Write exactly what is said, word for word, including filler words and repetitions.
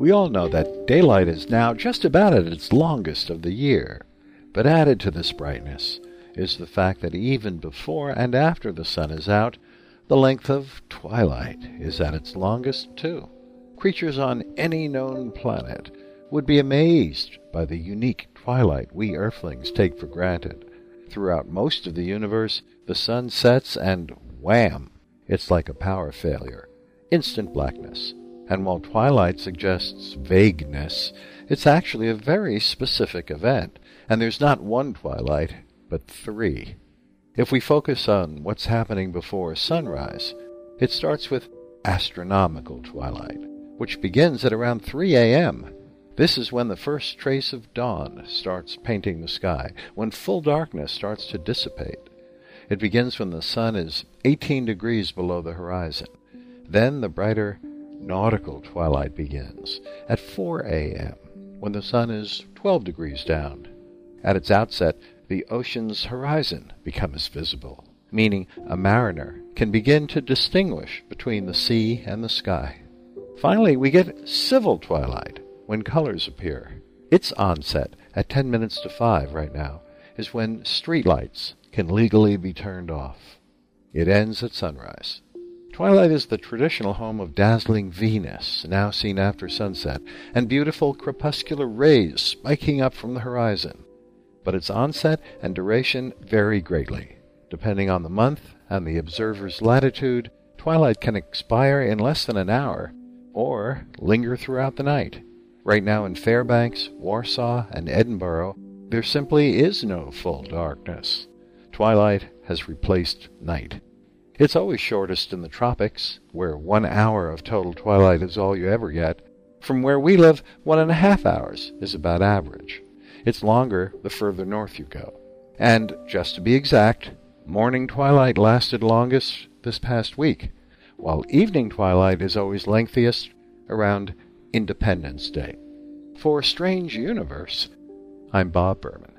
We all know that daylight is now just about at its longest of the year, but added to this brightness is the fact that even before and after the sun is out, the length of twilight is at its longest too. Creatures on any known planet would be amazed by the unique twilight we Earthlings take for granted. Throughout most of the universe, the sun sets and wham! It's like a power failure. Instant blackness. And while twilight suggests vagueness, it's actually a very specific event, and there's not one twilight, but three. If we focus on what's happening before sunrise, it starts with astronomical twilight, which begins at around three a.m. This is when the first trace of dawn starts painting the sky, when full darkness starts to dissipate. It begins when the sun is eighteen degrees below the horizon. Then the brighter nautical twilight begins at four a.m., when the sun is twelve degrees down. At its outset, the ocean's horizon becomes visible, meaning a mariner can begin to distinguish between the sea and the sky. Finally, we get civil twilight, when colors appear. Its onset, at ten minutes to five right now, is when streetlights can legally be turned off. It ends at sunrise. Twilight is the traditional home of dazzling Venus, now seen after sunset, and beautiful crepuscular rays spiking up from the horizon. But its onset and duration vary greatly. Depending on the month and the observer's latitude, twilight can expire in less than an hour, or linger throughout the night. Right now in Fairbanks, Warsaw, and Edinburgh, there simply is no full darkness. Twilight has replaced night. It's always shortest in the tropics, where one hour of total twilight is all you ever get. From where we live, one and a half hours is about average. It's longer the further north you go. And, just to be exact, morning twilight lasted longest this past week, while evening twilight is always lengthiest around Independence Day. For Strange Universe, I'm Bob Berman.